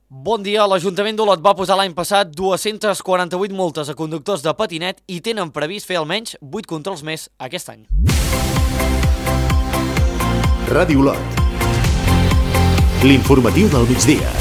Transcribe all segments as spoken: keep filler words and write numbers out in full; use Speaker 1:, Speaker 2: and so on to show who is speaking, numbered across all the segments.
Speaker 1: Bon dia, l'Ajuntament d'Olot va posar l'any passat dues-centes quaranta-vuit multes a conductors de patinet i tenen previst fer almenys vuit controls més aquest any.
Speaker 2: Ràdio Olot. L'informatiu del migdia.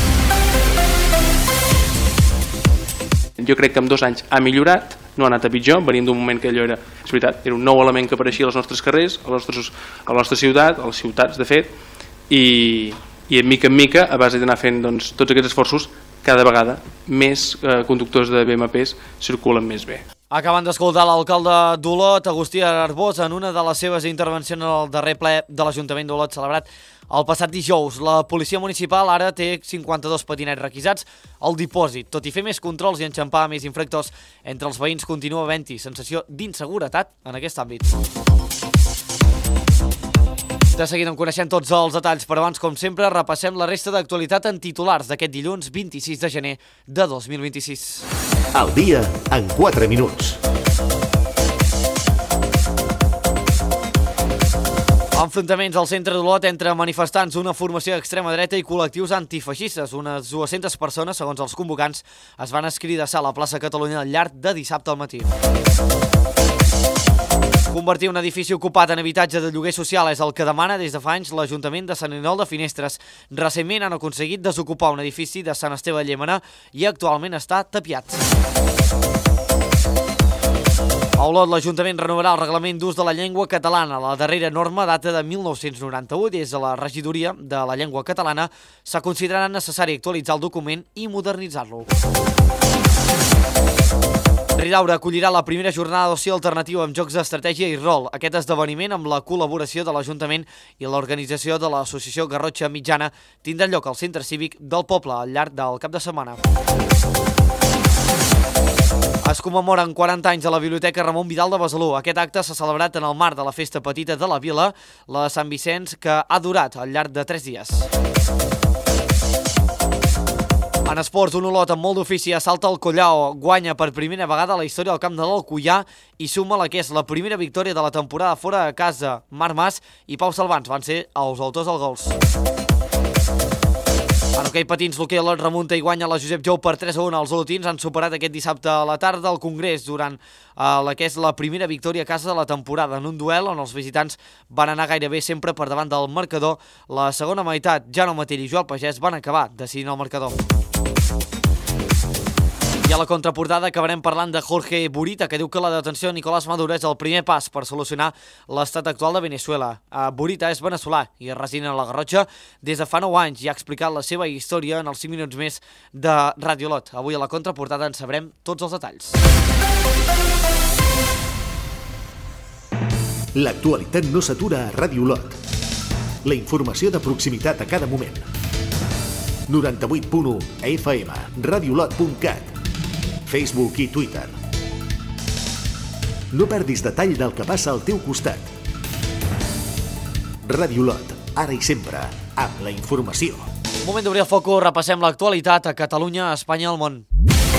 Speaker 3: Jo crec que en dos anys ha millorat, no ha anat a pitjor, venim d'un moment que allò era, és veritat, era un nou element que apareixia als nostres carrers, a, nostres, a la nostra ciutat, a les ciutats de fet, i, i en mica en mica, a base d'anar fent doncs, tots aquests esforços, cada vegada més eh, conductors de B M Ps circulen més bé.
Speaker 1: Acaben d'escoltar l'alcalde d'Olot, Agustí Arbós, en una de les seves intervencions al darrer ple de l'Ajuntament d'Olot celebrat el passat dijous. La policia municipal ara té cinquanta-dos patinets requisats al dipòsit. Tot i fer més controls i enxampar més infractors, entre els veïns continua havent-hi sensació d'inseguretat en aquest àmbit. De seguida en coneixem tots els detalls, però abans, com sempre, repassem la resta d'actualitat en titulars d'aquest dilluns vint-i-sis de gener de dos mil vint-i-sis.
Speaker 2: Al dia en quatre minuts.
Speaker 1: Enfrontaments al centre d'Olot entre manifestants, una formació d'extrema dreta i col·lectius antifeixistes. Unes dues-centes persones, segons els convocants, es van escridassar a la plaça Catalunya al llarg de dissabte al matí. Convertir un edifici ocupat en habitatge de lloguer social és el que demana des de fa anys l'Ajuntament de Sant Aniol de Finestres. Recentment han aconseguit desocupar un edifici de Sant Esteve de Llémena i actualment està tapiat. A Olot, l'Ajuntament renovarà el reglament d'ús de la llengua catalana. La darrera norma data de mil nou-cents noranta-u. Des de la regidoria de la llengua catalana s'ha considerat necessari actualitzar el document i modernitzar-lo. Ridaura acollirà la primera jornada d'oci alternativa amb jocs d'estratègia i rol. Aquest esdeveniment, amb la col·laboració de l'Ajuntament i l'organització de l'Associació Garrotxa Mitjana, tindrà lloc al Centre Cívic del Poble al llarg del cap de setmana. Es commemoren quaranta anys a la Biblioteca Ramon Vidal de Besalú. Aquest acte s'ha celebrat en el marc de la Festa Petita de la Vila, la de Sant Vicenç, que ha durat al llarg de tres dies. En esports, un Olot amb molt d'ofici assalta el Collao, guanya per primera vegada a la història al camp de l'Alcoià i suma la que és la primera victòria de la temporada fora de casa. Marc Mas i Pau Salvans van ser els autors dels gols. En hoquei patins, l'hoquei Olot remunta i guanya la Josep Jou per tres a un. Els olotins han superat aquest dissabte a la tarda al Congrés durant eh, la que és la primera victòria a casa de la temporada en un duel on els visitants van anar gairebé sempre per davant del marcador. La segona meitat, Jaume Matell i Joel Pagès van acabar decidint el marcador. I a la contraportada acabarem parlant de Jorge Burita, que diu que la detenció de Nicolás Maduro és el primer pas per solucionar l'estat actual de Venezuela. Burita és veneçolà i resina a la Garrotxa des de fa nou anys i ha explicat la seva història en els cinc minuts més de Ràdio Olot. Avui a la contraportada en sabrem tots els detalls.
Speaker 2: L'actualitat no s'atura a Ràdio Olot. La informació de proximitat a cada moment. noranta-vuit punt u F M, radiolot punt cat, Facebook i Twitter. No perdis detall del que passa al teu costat. Ràdio Olot, ara i sempre, amb la informació.
Speaker 1: Moment d'obrir el focus, repassem l'actualitat a Catalunya, a Espanya i al món.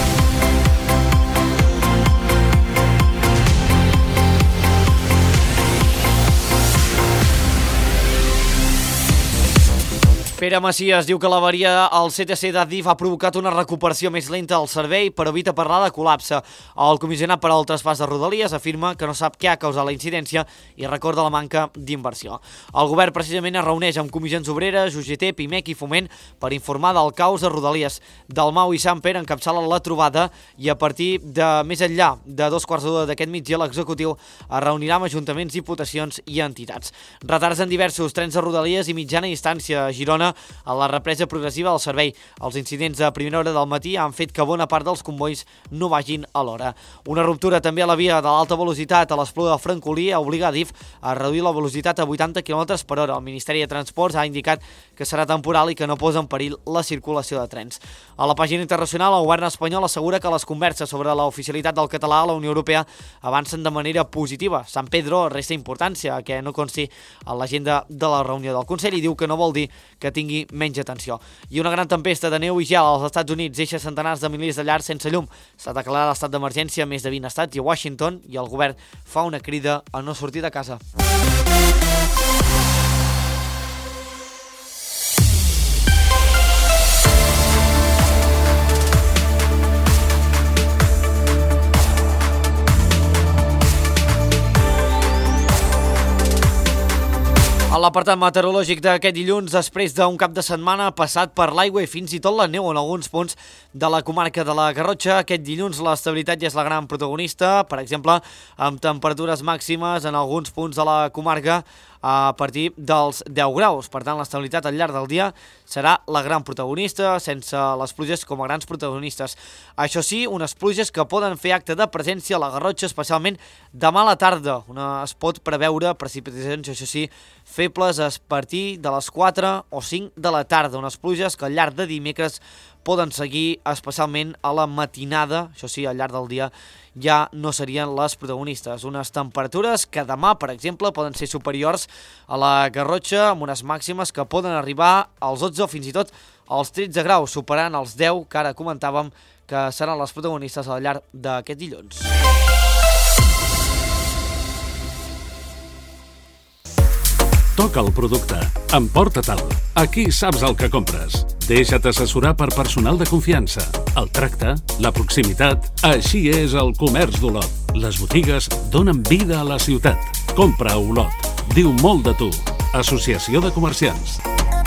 Speaker 1: Pere Macias diu que l'avaria al C T C d'Adif ha provocat una recuperació més lenta del servei, però evita parlar de col·lapse. El comissionat per al traspàs de Rodalies afirma que no sap què ha causat la incidència i recorda la manca d'inversió. El govern precisament es reuneix amb comissions obreres, U G T, Pimec i Foment per informar del caos de Rodalies. Dalmau i Samper encapçalen la trobada i a partir de més enllà de dos quarts d'hora d'aquest migdia l'executiu es reunirà amb ajuntaments, diputacions i entitats. Retards en diversos trens de Rodalies i mitjana instància a Girona a la represa progressiva del servei. Els incidents a primera hora del matí han fet que bona part dels convois no vagin a l'hora. Una ruptura també a la via de l'alta velocitat a l'Espluga de Francolí obliga a Adif a reduir la velocitat a vuitanta quilòmetres per hora. El Ministeri de Transports ha indicat que serà temporal i que no posa en perill la circulació de trens. A la pàgina internacional, el govern espanyol assegura que les converses sobre la oficialitat del català a la Unió Europea avancen de manera positiva. San Pedro resta importància que no consti a l'agenda de la reunió del Consell i diu que no vol dir que tingui menys atenció. I una gran tempesta de neu i gel als Estats Units deixa centenars de milers de llars sense llum. S'ha declarat l'estat d'emergència a més de vint estats i a Washington i el govern fa una crida a no sortir de casa. A l'apartat meteorològic d'aquest dilluns, després d'un cap de setmana passat per l'aigua i fins i tot la neu en alguns punts de la comarca de la Garrotxa, aquest dilluns l'estabilitat ja és la gran protagonista, per exemple, amb temperatures màximes en alguns punts de la comarca a partir dels deu graus. Per tant, l'estabilitat al llarg del dia serà la gran protagonista, sense les pluges com a grans protagonistes. Això sí, unes pluges que poden fer acte de presència a la Garrotxa, especialment demà a la tarda, on es pot preveure precipitacions, això sí, febles a partir de les quatre o cinc de la tarda, unes pluges que al llarg de dimecres poden seguir, especialment a la matinada, això sí, al llarg del dia ja no serien les protagonistes. Unes temperatures que demà, per exemple, poden ser superiors a la Garrotxa, amb unes màximes que poden arribar als dotze o fins i tot als tretze graus, superant els deu que ara comentàvem que seran les protagonistes al llarg d'aquest dilluns.
Speaker 4: Toca el producte. Emporta-te'l. Aquí saps el que compres. Deixa't assessorar per personal de confiança. El tracte, la proximitat... Així és el comerç d'Olot. Les botigues donen vida a la ciutat. Compra a Olot. Diu molt de tu. Associació de Comerciants.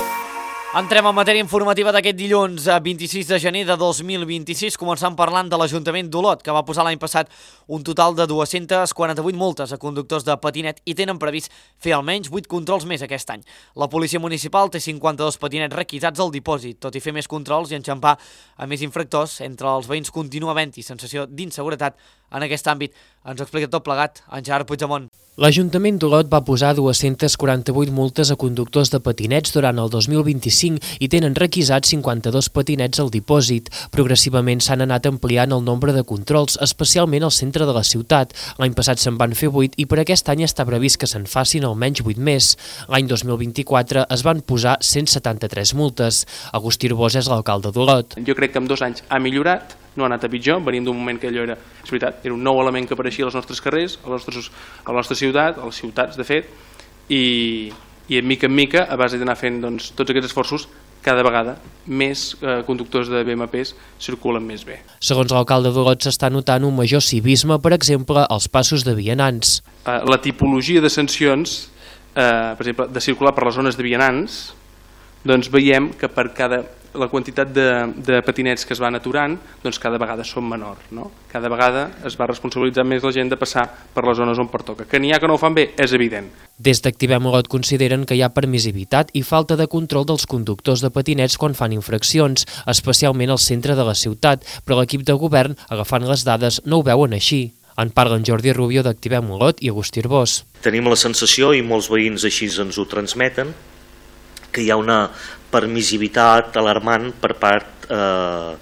Speaker 1: Entrem en matèria informativa d'aquest dilluns, vint-i-sis de gener de dos mil vint-i-sis, començant parlant de l'Ajuntament d'Olot, que va posar l'any passat un total de dues-centes quaranta-vuit multes a conductors de patinet i tenen previst fer almenys vuit controls més aquest any. La Policia Municipal té cinquanta-dos patinets requisats al dipòsit, tot i fer més controls i enxampar a més infractors. Entre els veïns continua havent-hi sensació d'inseguretat en aquest àmbit. Ens ho explica tot plegat en Gerard Puigdemont.
Speaker 5: L'Ajuntament d'Olot va posar dues-centes quaranta-vuit multes a conductors de patinets durant el dos mil vint-i-cinc i tenen requisats cinquanta-dos patinets al dipòsit. Progressivament s'han anat ampliant el nombre de controls, especialment al centre de la ciutat. L'any passat se'n van fer vuit i per aquest any està previst que se'n facin almenys vuit més. L'any dos mil vint-i-quatre es van posar cent setanta-tres multes. Agustí Arbós és l'alcalde d'Olot.
Speaker 3: Jo crec que en dos anys ha millorat, no ha anat a pitjor, venint d'un moment que allò era, és veritat, era un nou element que apareixia als nostres carrers, a la nostra, a la nostra ciutat, a les ciutats de fet, i, i en mica en mica, a base d'anar fent doncs, tots aquests esforços, cada vegada més eh, conductors de B M Ps circulen més bé.
Speaker 5: Segons l'alcalde d'Olot s'està notant un major civisme, per exemple, als passos de vianants.
Speaker 3: Eh, la tipologia de sancions, eh, per exemple, de circular per les zones de vianants, doncs veiem que per cada la quantitat de, de patinets que es van aturant, doncs cada vegada són menors, no? Cada vegada es va responsabilitzar més la gent de passar per les zones on pertoca. Que n'hi ha que no ho fan bé, és evident.
Speaker 5: Des d'Activem Olot consideren que hi ha permissivitat i falta de control dels conductors de patinets quan fan infraccions, especialment al centre de la ciutat, però l'equip de govern, agafant les dades, no ho veuen així. En parlen Jordi Rubio d'Activem Olot i Agustí Arbós.
Speaker 6: Tenim la sensació, i molts veïns així ens ho transmeten, que hi ha una permissivitat alarmant per part eh,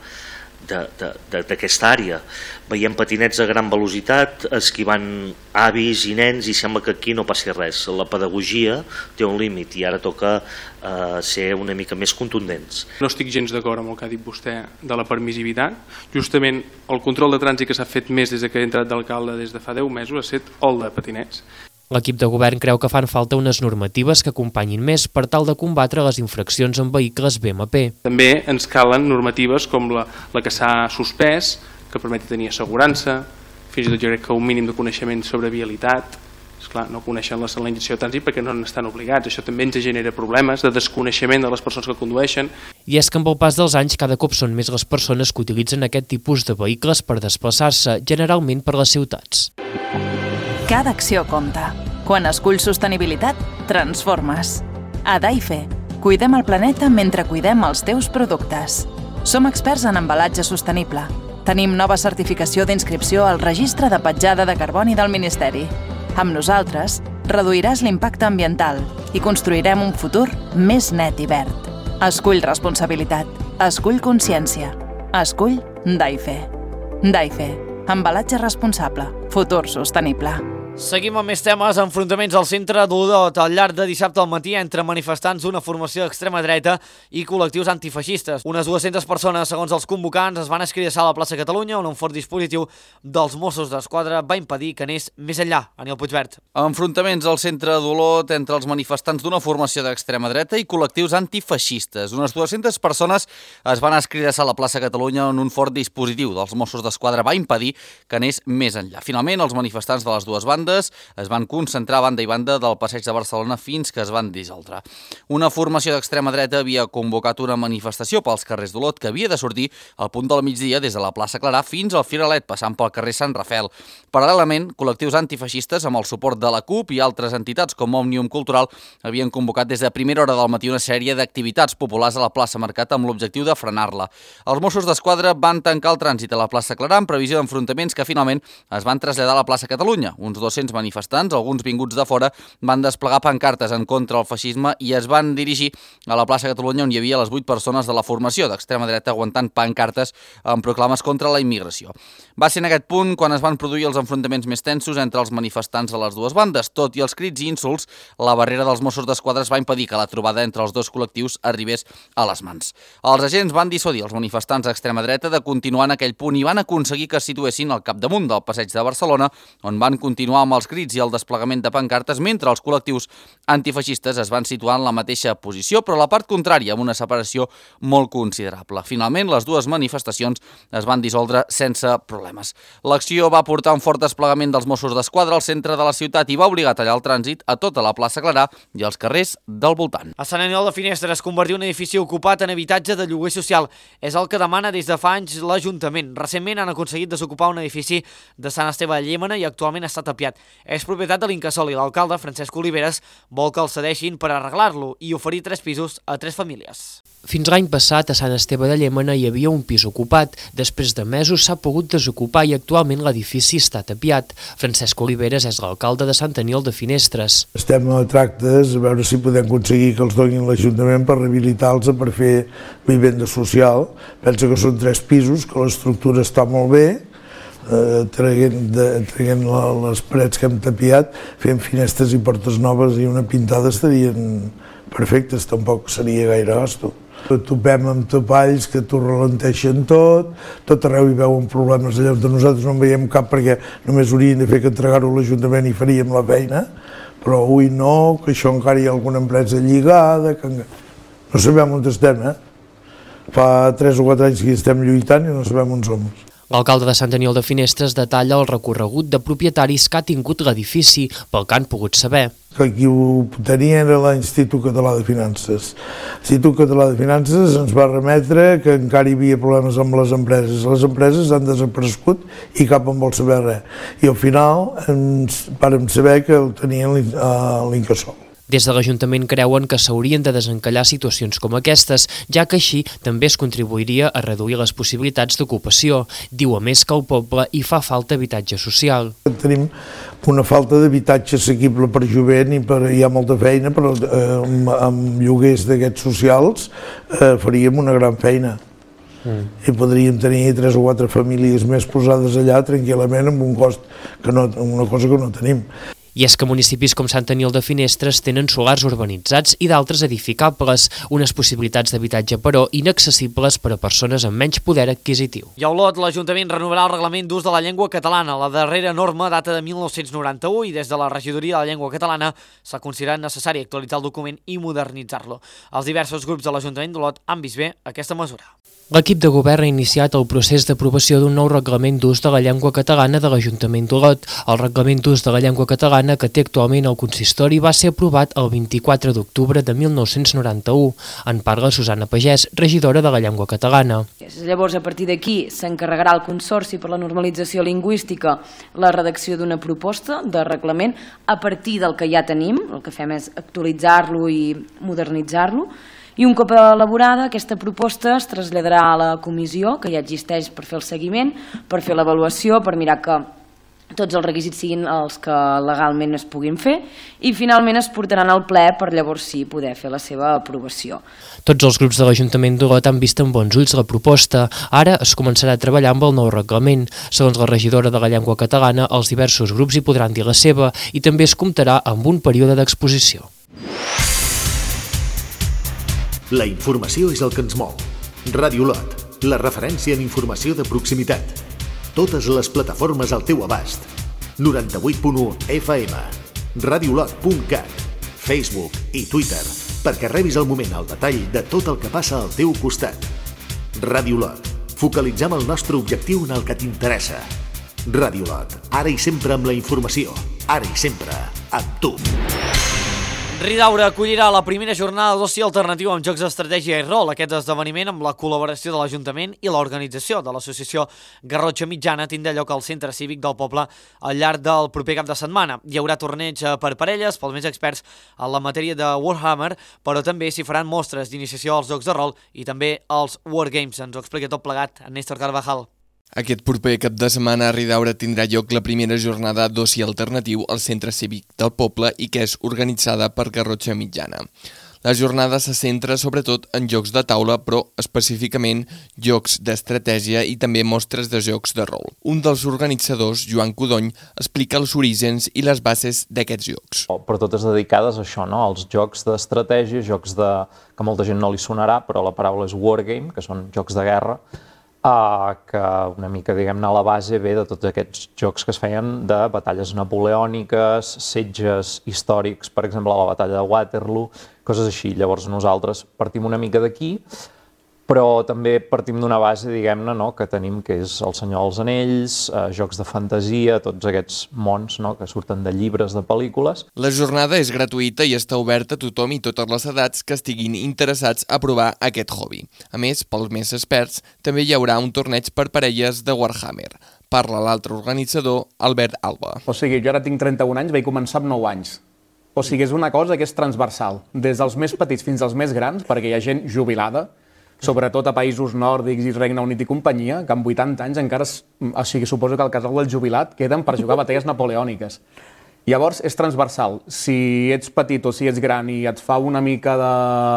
Speaker 6: d'aquesta àrea. Veiem patinets a gran velocitat, esquivant avis i nens, i sembla que aquí no passi res. La pedagogia té un límit i ara toca eh, ser una mica més contundents.
Speaker 3: No estic gens d'acord amb el que ha dit vostè de la permissivitat. Justament el control de trànsit que s'ha fet més des que ha entrat d'alcalde des de fa deu mesos ha estat el de patinets.
Speaker 5: L'equip de govern creu que fan falta unes normatives que acompanyin més per tal de combatre les infraccions en vehicles B M P.
Speaker 3: També ens calen normatives com la, la que s'ha suspès, que permeti tenir assegurança, fins i tot jo crec que un mínim de coneixement sobre vialitat. Esclar, no coneixen la senyalització de trànsit perquè no n'estan obligats. Això també ens genera problemes de desconeixement de les persones que condueixen.
Speaker 5: I és que amb el pas dels anys cada cop són més les persones que utilitzen aquest tipus de vehicles per desplaçar-se, generalment per les ciutats.
Speaker 7: Cada acció compta. Quan esculls sostenibilitat, transformes. A Daife, cuidem el planeta mentre cuidem els teus productes. Som experts en embalatge sostenible. Tenim nova certificació d'inscripció al Registre de Petjada de Carboni del Ministeri. Amb nosaltres, reduiràs l'impacte ambiental i construirem un futur més net i verd. Escull responsabilitat. Escull consciència. Escull Daife. Daife. Embalatge responsable. Futur sostenible.
Speaker 1: Seguim amb més temes. Enfrontaments al centre d'Olot al llarg de dissabte al matí entre manifestants d'una formació d'extrema dreta i col·lectius antifeixistes. Unes dues-centes persones, segons els convocants, es van escridassar a la plaça Catalunya, on un fort dispositiu dels Mossos d'Esquadra va impedir que anés més enllà. Aniol Puigvert.
Speaker 8: Enfrontaments al centre d'Olot entre els manifestants d'una formació d'extrema dreta i col·lectius antifeixistes. Unes dues-centes persones es van escridassar a la plaça Catalunya, on un fort dispositiu dels Mossos d'Esquadra va impedir que anés més enllà. Finalment, els manifestants de les dues bandes bandes es van concentrar a banda i banda del passeig de Barcelona fins que es van dissoldre. Una formació d'extrema dreta havia convocat una manifestació pels carrers d'Olot que havia de sortir al punt del migdia des de la plaça Clarà fins al Firalet, passant pel carrer Sant Rafel. Paral·lelament, col·lectius antifeixistes amb el suport de la CUP i altres entitats com Òmnium Cultural havien convocat des de primera hora del matí una sèrie d'activitats populars a la plaça Mercat amb l'objectiu de frenar-la. Els Mossos d'Esquadra van tancar el trànsit a la plaça Clarà en previsió d'enfrontaments que finalment es van traslladar a la plaça Catalunya. Uns dos-cents manifestants, alguns vinguts de fora, van desplegar pancartes en contra del feixisme i es van dirigir a la plaça Catalunya on hi havia les vuit persones de la formació d'extrema dreta aguantant pancartes amb proclames contra la immigració. Va ser en aquest punt quan es van produir els enfrontaments més tensos entre els manifestants de les dues bandes. Tot i els crits i insults, la barrera dels Mossos d'Esquadra es va impedir que la trobada entre els dos col·lectius arribés a les mans. Els agents van dissuadir els manifestants d'extrema dreta de continuar en aquell punt i van aconseguir que es situessin al capdamunt del passeig de Barcelona, on van continuar amb els crits i el desplegament de pancartes, mentre els col·lectius antifeixistes es van situar en la mateixa posició, però a la part contrària, amb una separació molt considerable. Finalment, les dues manifestacions es van dissoldre sense problemes. L'acció va portar un fort desplegament dels Mossos d'Esquadra al centre de la ciutat i va obligar a tallar el trànsit a tota la plaça Clarà i als carrers del voltant.
Speaker 1: A Sant Aniol de Finestres, convertir un edifici ocupat en habitatge de lloguer social és el que demana des de fa anys l'Ajuntament. Recentment han aconseguit desocupar un edifici de Sant Esteve de Llémena i actualment està tapiat. És propietat de l'Incasòl i l'alcalde, Francesc Oliveres, vol que el cedeixin per arreglar-lo i oferir tres pisos a tres famílies.
Speaker 5: Fins l'any passat, a Sant Esteve de Llémena hi havia un pis ocupat. Després de mesos s'ha pogut desocupar i actualment l'edifici està tapiat. Francesc Oliveres és l'alcalde de Sant Aniol de Finestres.
Speaker 9: Estem a tractes a veure si podem aconseguir que els donin l'Ajuntament per rehabilitar-los, per fer vivenda social. Pensa que són tres pisos, que l'estructura està molt bé, eh, traient, de, traient la, les parets que hem tapiat, fent finestres i portes noves i una pintada estarien perfectes, tampoc seria gaire gasto. Topem amb topalls que t'ho ralenteixen tot, tot arreu hi veuen problemes allà on nosaltres no en veiem cap perquè només haurien de fer que entregar-ho a l'Ajuntament i faríem la feina, però avui no, que això encara hi ha alguna empresa lligada, que no sabem on estem, eh? Fa tres o quatre anys que estem lluitant i no sabem on som.
Speaker 5: L'alcalde de Sant Aniol de Finestres detalla el recorregut de propietaris que ha tingut l'edifici, pel que han pogut saber.
Speaker 9: Que qui ho tenia era l'Institut Català de Finances. L'Institut Català de Finances ens va remetre que encara hi havia problemes amb les empreses. Les empreses han desaparegut i cap en vol saber res. I al final ens vàrem saber que el tenien l'Incasòl.
Speaker 5: Des de l'Ajuntament creuen que s'haurien de desencallar situacions com aquestes, ja que així també es contribuiria a reduir les possibilitats d'ocupació. Diu a més que al poble hi fa falta habitatge social.
Speaker 9: Tenim una falta d'habitatge assequible per jovent i per, hi ha molta feina, però eh, amb, amb lloguers d'aquests socials eh, faríem una gran feina. Mm. I podríem tenir tres o quatre famílies més posades allà tranquil·lament amb un cost que no, una cosa que no tenim.
Speaker 5: I és que municipis com Sant Aniol de Finestres tenen solars urbanitzats i d'altres edificables, unes possibilitats d'habitatge però inaccessibles per a persones amb menys poder adquisitiu.
Speaker 1: I a Olot, l'Ajuntament renovarà el reglament d'ús de la llengua catalana. La darrera norma data de mil nou-cents noranta-u i des de la Regidoria de la Llengua Catalana s'ha considerat necessari actualitzar el document i modernitzar-lo. Els diversos grups de l'Ajuntament d'Olot han vist bé aquesta mesura.
Speaker 5: L'equip de govern ha iniciat el procés d'aprovació d'un nou reglament d'ús de la llengua catalana de l'Ajuntament d'Olot. El reglament d'ús de la llengua catalana que té actualment el consistori va ser aprovat el vint-i-quatre d'octubre de mil nou-cents noranta-u. En parla Susana Pagès, regidora de la llengua catalana.
Speaker 10: Llavors, a partir d'aquí, s'encarregarà el Consorci per la Normalització Lingüística la redacció d'una proposta de reglament a partir del que ja tenim. El que fem és actualitzar-lo i modernitzar-lo. I un cop elaborada, aquesta proposta es traslladarà a la comissió, que ja existeix per fer el seguiment, per fer l'avaluació, per mirar que tots els requisits siguin els que legalment es puguin fer i finalment es portaran al ple per llavors sí poder fer la seva aprovació.
Speaker 5: Tots els grups de l'Ajuntament d'Olot han vist amb bons ulls la proposta. Ara es començarà a treballar amb el nou reglament. Segons la regidora de la llengua catalana, els diversos grups hi podran dir la seva i també es comptarà amb un període d'exposició.
Speaker 2: La informació és el que ens mou. Ràdio Olot, la referència en informació de proximitat. Totes les plataformes al teu abast. noranta-vuit punt u F M, radiolot punt cat, Facebook i Twitter, perquè rebis al moment el detall de tot el que passa al teu costat. Ràdio Olot, focalitzem el nostre objectiu en el que t'interessa. Ràdio Olot, ara i sempre amb la informació, ara i sempre, amb tu.
Speaker 1: Ridaura acollirà la primera jornada d'oci alternatiu amb jocs d'estratègia i rol. Aquest esdeveniment, amb la col·laboració de l'Ajuntament i l'organització de l'associació Garrotxa Mitjana, tindrà lloc al Centre Cívic del Poble al llarg del proper cap de setmana. Hi haurà torneig per parelles pels més experts en la matèria de Warhammer, però també s'hi faran mostres d'iniciació als jocs de rol i també als Wargames. Ens ho explica tot plegat en Néstor Carvajal.
Speaker 11: Aquest proper cap de setmana a Ridaura tindrà lloc la primera jornada d'oci alternatiu al Centre Cívic del Poble i que és organitzada per Garrotxa Mitjana. La jornada se centra sobretot en jocs de taula, però específicament jocs d'estratègia i també mostres de jocs de rol. Un dels organitzadors, Joan Codony, explica els orígens i les bases d'aquests jocs.
Speaker 12: Per totes dedicades a això, no? Als jocs d'estratègia, jocs de... que molta gent no li sonarà, però la paraula és wargame, que són jocs de guerra, Uh, que una mica, diguem-ne, a la base ve de tots aquests jocs que es feien de batalles napoleòniques, setges històrics, per exemple, la batalla de Waterloo, coses així. Llavors nosaltres partim una mica d'aquí, però també partim d'una base, diguem-ne, no, que tenim, que és el Senyor dels Anells, eh, jocs de fantasia, tots aquests mons, no, que surten de llibres, de pel·lícules.
Speaker 11: La jornada és gratuïta i està oberta a tothom i totes les edats que estiguin interessats a provar aquest hobby. A més, pels més experts, també hi haurà un torneig per parelles de Warhammer. Parla l'altre organitzador, Albert Alba.
Speaker 13: O sigui, jo ara tinc trenta-un anys, vaig començar amb nou anys. O sigui, és una cosa que és transversal, des dels més petits fins als més grans, perquè hi ha gent jubilada, sobretot a països nòrdics i Regne Unit i companyia, que amb vuitanta anys encara, es, o sigui, suposo que al casal del jubilat queden per jugar a batalles napoleòniques. Llavors, és transversal. Si ets petit o si ets gran i et fa una mica de,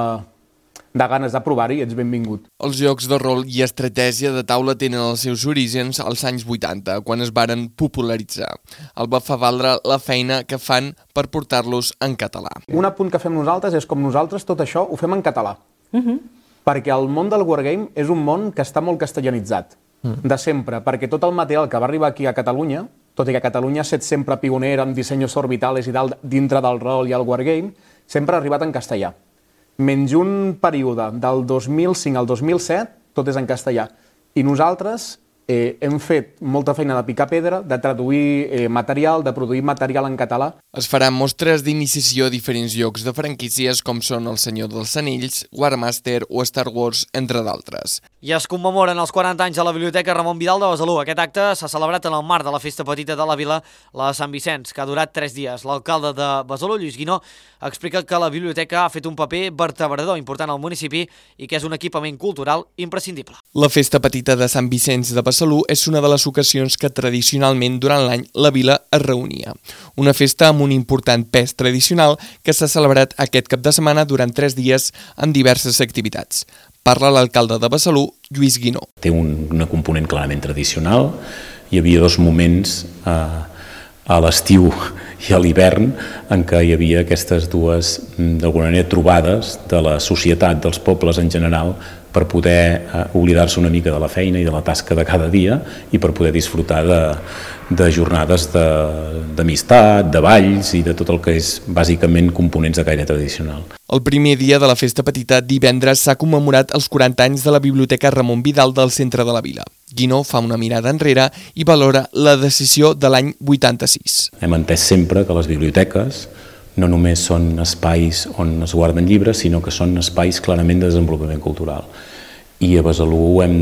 Speaker 13: de ganes de provar-hi, ets benvingut.
Speaker 11: Els jocs de rol i estratègia de taula tenen els seus orígens als anys vuitanta, quan es varen popularitzar. Alba fa valdre la feina que fan per portar-los en català.
Speaker 13: Un apunt que fem nosaltres és com nosaltres tot això ho fem en català. Uh-huh. Perquè el món del wargame és un món que està molt castellanitzat, mm. de sempre, perquè tot el material que va arribar aquí a Catalunya, tot i que Catalunya ha estat sempre pionera en dissenys orbitals i tal, dintre del rol i el wargame, sempre ha arribat en castellà. Menys un període del dos mil cinc al dos mil set, tot és en castellà. I nosaltres eh, hem fet molta feina de picar pedra, de traduir eh, material, de produir material en català.
Speaker 11: Es faran mostres d'iniciació a diferents llocs de franquícies com són El Senyor dels Anells, Warmaster o Star Wars, entre d'altres.
Speaker 1: I es commemoren els quaranta anys de la Biblioteca Ramon Vidal de Besalú. Aquest acte s'ha celebrat en el marc de la Festa Petita de la Vila, la de Sant Vicenç, que ha durat tres dies. L'alcalde de Besalú, Lluís Guinó, explica que la biblioteca ha fet un paper vertebrador important al municipi i que és un equipament cultural imprescindible.
Speaker 11: La Festa Petita de Sant Vicenç de Besalú és una de les ocasions que tradicionalment durant l'any la vila es reunia. Una festa amb un important pes tradicional que s'ha celebrat aquest cap de setmana durant tres dies amb diverses activitats. Parla l'alcalde de Besalú, Lluís Guinó.
Speaker 14: Té un, una component clarament tradicional. Hi havia dos moments eh, a l'estiu i a l'hivern en què hi havia aquestes dues, d'alguna manera, trobades de la societat, dels pobles en general, per poder eh, oblidar-se una mica de la feina i de la tasca de cada dia i per poder disfrutar de, de jornades d'amistat, de, de balls i de tot el que és bàsicament components de caire tradicional.
Speaker 11: El primer dia de la Festa Petita, divendres, s'ha commemorat els quaranta anys de la Biblioteca Ramon Vidal del centre de la vila. Guinó fa una mirada enrere i valora la decisió de l'any vuitanta-sis.
Speaker 14: Hem entès sempre que les biblioteques no només són espais on es guarden llibres, sinó que són espais clarament de desenvolupament cultural. I a Besalú hem,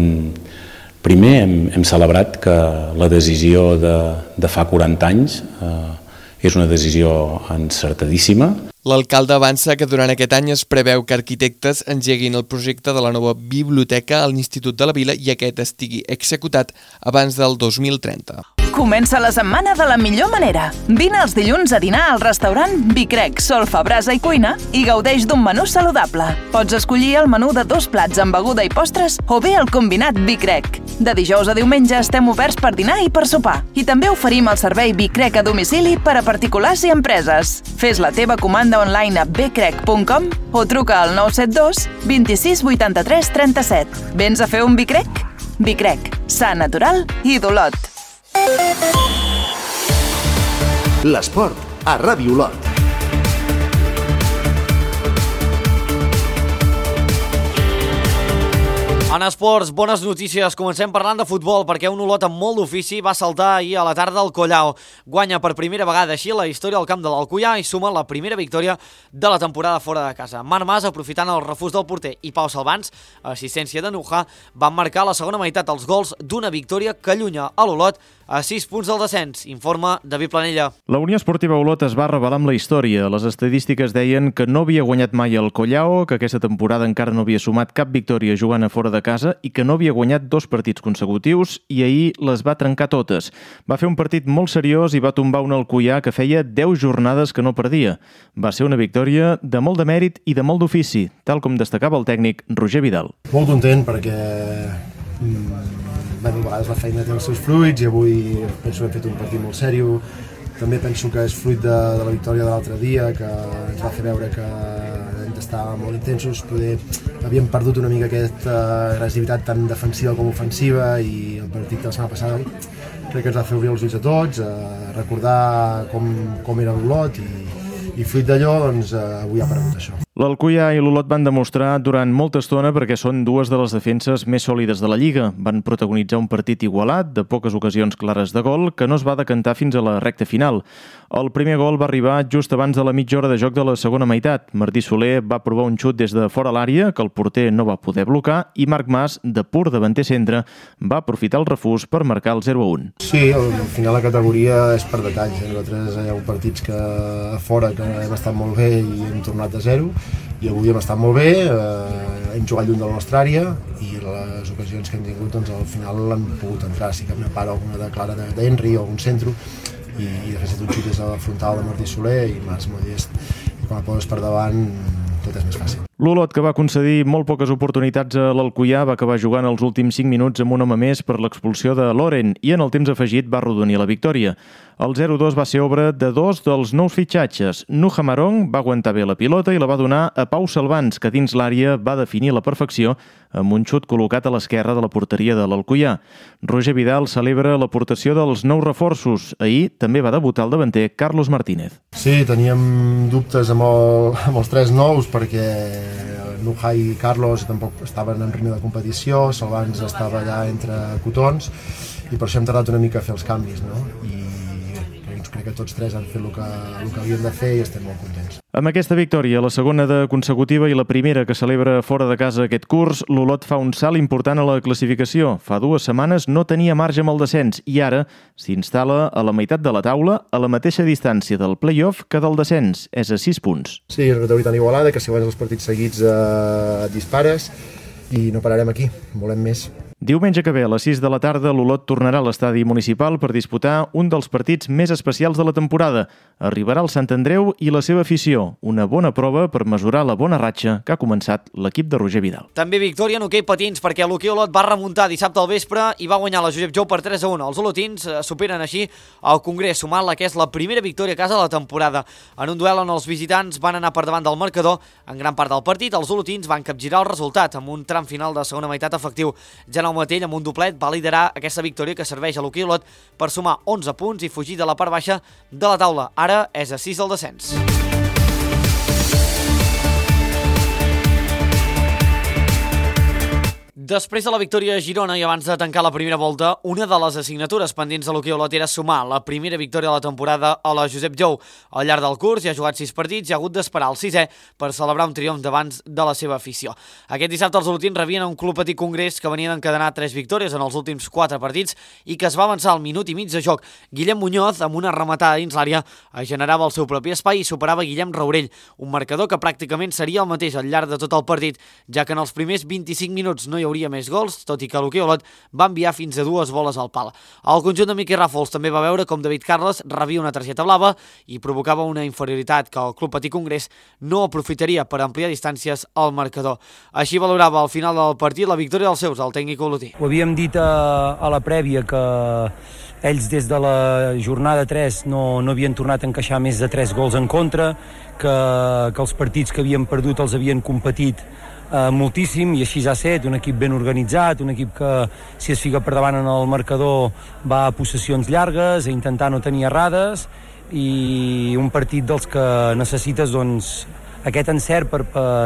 Speaker 14: primer hem, hem celebrat que la decisió de, de fa quaranta anys eh, és una decisió encertadíssima.
Speaker 11: L'alcalde avança que durant aquest any es preveu que arquitectes engeguin el projecte de la nova biblioteca a l'Institut de la Vila i aquest estigui executat abans del dos mil trenta.
Speaker 7: Comença la setmana de la millor manera. Vine els dilluns a dinar al restaurant Vicrec, Solfa, Brasa i Cuina i gaudeix d'un menú saludable. Pots escollir el menú de dos plats amb beguda i postres o bé el combinat Vicrec. De dijous a diumenge estem oberts per dinar i per sopar. I també oferim el servei Vicrec a domicili per a particulars i empreses. Fes la teva comanda online a becrec punt com o truca al nou set dos, vint-i-sis, vuitanta-tres, trenta-set. Vens a fer un Vicrec? Vicrec, sa, natural i d'Olot.
Speaker 2: L'esport a Ràdio Olot.
Speaker 1: En esports, bones notícies. Comencem parlant de futbol perquè un Olot amb molt d'ofici va saltar ahir a la tarda al Collao. Guanya per primera vegada així la història al camp de l'Alcoià i suma la primera victòria de la temporada fora de casa. Marc Mas, aprofitant el refús del porter, i Pau Salvans, assistència de Nuja, van marcar la segona meitat els gols d'una victòria que allunya a l'Olot a sis punts del descens, informa David Planella.
Speaker 15: La Unió Esportiva Olot es va revelar amb la història. Les estadístiques deien que no havia guanyat mai el Collao, que aquesta temporada encara no havia sumat cap victòria jugant a fora de casa i que no havia guanyat dos partits consecutius i ahir les va trencar totes. Va fer un partit molt seriós i va tombar un Alcoià que feia deu jornades que no perdia. Va ser una victòria de molt de mèrit i de molt d'ofici, tal com destacava el tècnic Roger Vidal.
Speaker 16: Molt content perquè bé, a vegades la feina té els seus fruits i avui penso que hem fet un partit molt sèrio. També penso que és fruit de, de la victòria de l'altre dia, que ens va fer veure que hem d'estar molt intensos. Poder havíem perdut una mica aquesta agressivitat tan defensiva com ofensiva i el partit de la setmana passada crec que ens va fer obrir els ulls a tots, a recordar com, com era l'Olot i, i fruit d'allò doncs, avui ha aparegut això.
Speaker 15: L'Alcoià i l'Olot van demostrar durant molta estona perquè són dues de les defenses més sòlides de la Lliga. Van protagonitzar un partit igualat, de poques ocasions clares de gol, que no es va decantar fins a la recta final. El primer gol va arribar just abans de la mitja hora de joc de la segona meitat. Martí Soler va provar un xut des de fora l'àrea, que el porter no va poder blocar, i Marc Mas, de pur davanter centre, va aprofitar el refús per marcar el zero a un.
Speaker 16: Sí, al final la categoria és per detalls. Nosaltres hi ha partits que a fora que hem estat molt bé i hem tornat a zero, i avui hem estat molt bé, eh, hem jugat lluny de la nostra àrea i les ocasions que hem tingut doncs, al final han pogut entrar. Sí que una part alguna de clara d'Henry o algun centre i, i de fet un xut des de la frontal de Martí Soler i Mas molt llest. I quan el poses per davant tot és més fàcil.
Speaker 15: L'Olot, que va concedir molt poques oportunitats a l'Alcoià, va acabar jugant els últims cinc minuts amb un home més per l'expulsió de Loren i en el temps afegit va arrodonir la victòria. El zero a dos va ser obra de dos dels nous fitxatges. Nuja Marong va aguantar bé la pilota i la va donar a Pau Salvans, que dins l'àrea va definir la perfecció amb un xut col·locat a l'esquerra de la porteria de l'Alcoià. Roger Vidal celebra l'aportació dels nous reforços. Ahir també va debutar el davanter Carlos Martínez.
Speaker 16: Sí, teníem dubtes amb, el, amb els tres nous perquè Nuja i Carlos tampoc estaven en ritme de competició, Salvans estava allà entre cotons i per això hem tardat una mica a fer els canvis, no? I crec que tots tres han fet el que, el que havien de fer i estem molt contents.
Speaker 15: Amb aquesta victòria, la segona de consecutiva i la primera que celebra fora de casa aquest curs, l'Olot fa un salt important a la classificació. Fa dues setmanes no tenia marge amb el descens i ara s'instal·la a la meitat de la taula a la mateixa distància del play-off que del descens, és a sis punts.
Speaker 16: Sí, és una categoria tan igualada que si guanyes els partits seguits eh, et dispares i no pararem aquí, volem més.
Speaker 15: Diumenge que ve, a les sis de la tarda, l'Olot tornarà a l'estadi municipal per disputar un dels partits més especials de la temporada. Arribarà el Sant Andreu i la seva afició, una bona prova per mesurar la bona ratxa que ha començat l'equip de Roger Vidal.
Speaker 1: També victòria en hoquei patins, perquè l'hoquei Olot va remuntar dissabte al vespre i va guanyar la Josep Jou per tres a un. Els olotins superen així el Congrés, sumant la que és la primera victòria a casa de la temporada. En un duel on els visitants van anar per davant del marcador, en gran part del partit, els olotins van capgirar el resultat amb un tram final de segona meitat efectiu. Ja Jaume Matell, amb un doblet, va liderar aquesta victòria que serveix a l'hoquei Olot per sumar onze punts i fugir de la part baixa de la taula. Ara és a sis el descens. Després de la victòria a Girona i abans de tancar la primera volta, una de les assignatures pendents de l'hoquei Olot era sumar la primera victòria de la temporada a la Josep Jou. Al llarg del curs ja ha jugat sis partits i ha hagut d'esperar el sisè per celebrar un triomf davant de la seva afició. Aquest dissabte els olotins rebien un Club Patí Congrés que venia d'encadenar tres victòries en els últims quatre partits i que es va avançar al minut i mig de joc. Guillem Muñoz, amb una rematada dins l'àrea, generava el seu propi espai i superava Guillem Raurell, un marcador que pràcticament seria el mateix al llarg de tot el partit, ja que en els primers vint-i-cinc minuts no hi hauria més gols, tot i que l'hoquei Olot va enviar fins a dues boles al pal. El conjunt de Miqui Ràfols també va veure com David Carles rebia una targeta blava i provocava una inferioritat que el Club Patí Congrés no aprofitaria per ampliar distàncies al marcador. Així valorava al final del partit la victòria dels seus, el tècnic olotí.
Speaker 17: Ho havíem dit a, a la prèvia que ells des de la jornada tres no, no havien tornat a encaixar més de tres gols en contra, que, que els partits que havien perdut els havien competit Uh, moltíssim, i així ja ha set, un equip ben organitzat, un equip que si es fica per davant en el marcador va a possessions llargues, a intentar no tenir errades, i un partit dels que necessites doncs, aquest encert per, per,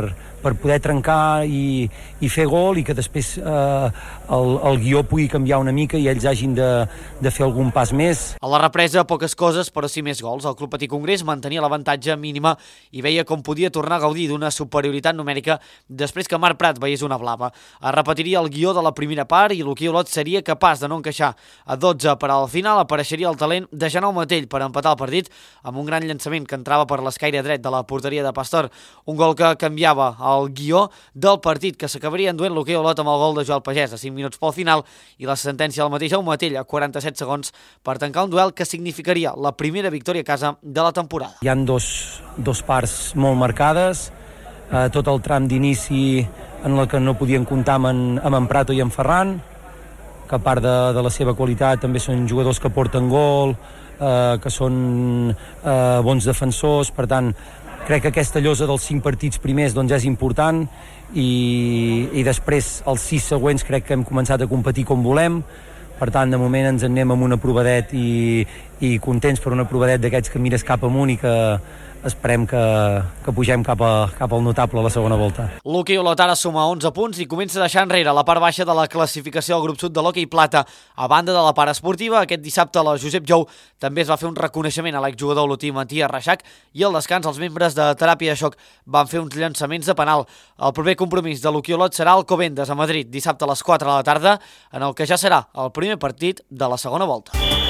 Speaker 17: per poder trencar i, i fer gol i que després eh, el, el guió pugui canviar una mica i ells hagin de, de fer algun pas més.
Speaker 1: A la represa, poques coses, però sí més gols. El Club Patí Congrés mantenia l'avantatge mínima i veia com podia tornar a gaudir d'una superioritat numèrica després que Marc Prat veiés una blava. Es repetiria el guió de la primera part i l'Hoquei Olot seria capaç de no encaixar a dotze, per al final apareixeria el talent de Jaume Matell per empatar el partit amb un gran llançament que entrava per l'escaire dret de la porteria de Pastor, un gol que canviava el guió del partit, que s'acabaria enduent l'Hoquei Olot amb el gol de Joel Pagès a cinc minuts pel final i la sentència del mateix Jaume Matell a quaranta-set segons per tancar un duel que significaria la primera victòria a casa de la temporada.
Speaker 17: Hi han dos, dos parts molt marcades, eh, tot el tram d'inici en la que no podien comptar amb en, amb en Prato i en Ferran, que a part de, de la seva qualitat també són jugadors que porten gol, eh, que són eh, bons defensors, per tant crec que aquesta llosa dels cinc partits primers doncs, és important i, i després els sis següents crec que hem començat a competir com volem. Per tant, de moment ens en anem amb una provadet i, i contents per una provadet d'aquests que mires cap amunt i que esperem que, que pugem cap, a, cap al notable a la segona volta.
Speaker 1: L'Hoquei Olot ara suma onze punts i comença a deixar enrere la part baixa de la classificació del grup sud de l'Hoquei Plata. A banda de la part esportiva, aquest dissabte la Josep Jou també es va fer un reconeixement a l'exjugador olotí Matías Reixac i al descans els membres de teràpia de xoc van fer uns llançaments de penal. El proper compromís de l'Hoquei Olot serà al Covendes a Madrid dissabte a les quatre de la tarda, en el que ja serà el primer partit de la segona volta.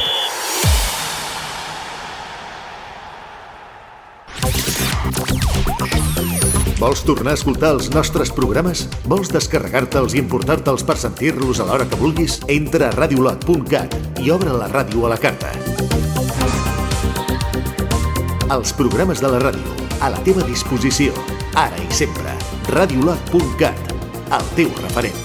Speaker 2: Vols tornar a escoltar els nostres programes? Vols descarregar-te'ls i importar-te'ls per sentir-los a l'hora que vulguis? Entra a radiolot punt cat i obre la ràdio a la carta. Els programes de la ràdio, a la teva disposició, ara i sempre. radiolot punt cat, el teu referent.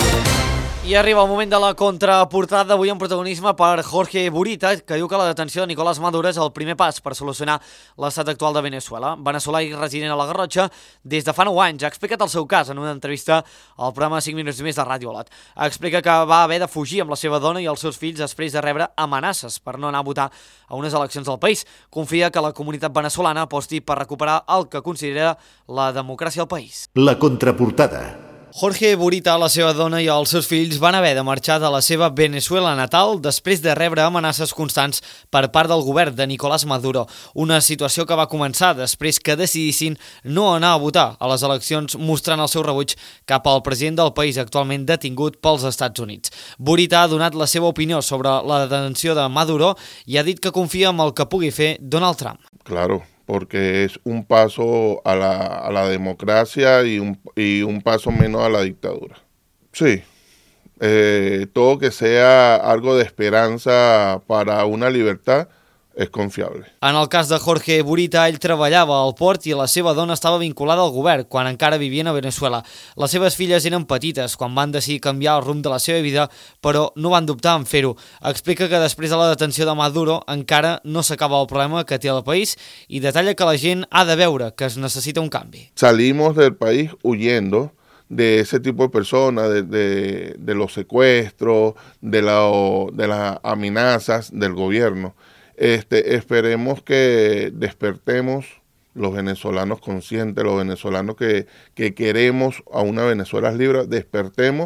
Speaker 1: I arriba el moment de la contraportada d'avui amb protagonisme per Jorge Burita, que diu que la detenció de Nicolás Maduro és el primer pas per solucionar l'estat actual de Venezuela. Veneçolà i resident a la Garrotxa des de fa nou anys. Ha explicat el seu cas en una entrevista al programa cinc minuts més de Ràdio Olot. Explica que va haver de fugir amb la seva dona i els seus fills després de rebre amenaces per no anar a votar a unes eleccions del país. Confia que la comunitat veneçolana aposti per recuperar el que considera la democràcia al país.
Speaker 2: La contraportada.
Speaker 1: Jorge Burita, la seva dona i els seus fills van haver de marxar de la seva Venezuela natal després de rebre amenaces constants per part del govern de Nicolás Maduro, una situació que va començar després que decidissin no anar a votar a les eleccions, mostrant el seu rebuig cap al president del país actualment detingut pels Estats Units. Burita ha donat la seva opinió sobre la detenció de Maduro i ha dit que confia en el que pugui fer Donald Trump.
Speaker 18: Claro. Porque es un paso a la, a la democracia y un, y un paso menos a la dictadura. Sí, eh, todo que sea algo de esperanza para una libertad és confiable.
Speaker 1: En el cas de Jorge Burita, ell treballava al port i la seva dona estava vinculada al govern quan encara vivien a Venezuela. Les seves filles eren petites quan van decidir canviar el rumb de la seva vida, però no van dubtar en fer-ho. Explica que després de la detenció de Maduro encara no s'acaba el problema que té el país i detalla que la gent ha de veure que es necessita un canvi.
Speaker 18: Salimos del país huyendo de ese tipo de personas, de, de, de los secuestros, de, la, de las amenazas del gobierno. Este, esperemos que despertemos los venezolanos conscientes, los venezolanos que, que queremos a una Venezuela libre, despertemos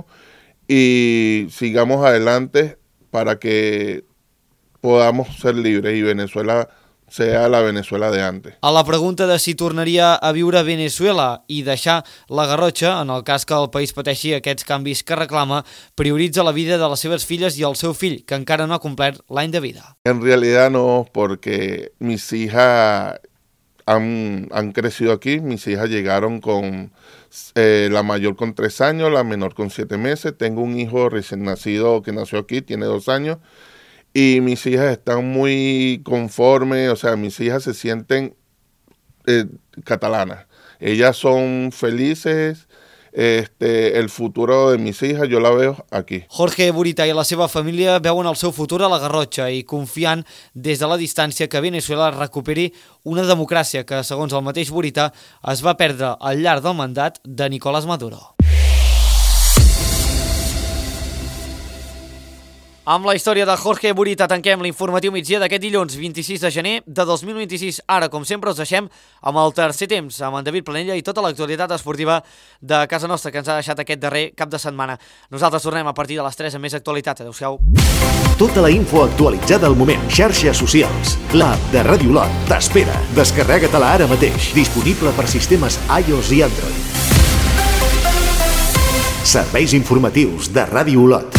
Speaker 18: y sigamos adelante para que podamos ser libres y Venezuela sea la Venezuela de antes.
Speaker 1: A la pregunta de si tornaria a viure a Venezuela i deixar la Garrotxa, en el cas que el país pateixi aquests canvis que reclama, prioritza la vida de les seves filles i el seu fill, que encara no ha complert l'any de vida.
Speaker 18: En realidad no, porque mis hijas han, han crecido aquí, mis hijas llegaron con eh, la mayor con tres años, la menor con siete meses, tengo un hijo recién nacido que nació aquí, tiene dos años, y mis hijas están muy conformes, o sea, mis hijas se sienten eh, catalanas. Ellas son felices, este, el futuro de mis hijas yo la veo aquí.
Speaker 1: Jorge Burita i la seva família veuen el seu futur a la Garrotxa i confiant des de la distància que Venezuela recuperi una democràcia que, segons el mateix Burita, es va perdre al llarg del mandat de Nicolás Maduro. Amb la història de Jorge Burita tanquem l'informatiu migdia d'aquest dilluns vint-i-sis de gener de dos mil vint-i-sis. Ara, com sempre, us deixem amb el tercer temps, amb en David Planella i tota l'actualitat esportiva de casa nostra que ens ha deixat aquest darrer cap de setmana. Nosaltres tornem a partir de les tres amb més actualitat. Adéu-siau.
Speaker 2: Tota la info actualitzada al moment. Xarxes socials. L'app de Ràdio Lot t'espera. Descarrega-te-la ara mateix. Disponible per sistemes iOS i Android. Serveis informatius de Ràdio Lot.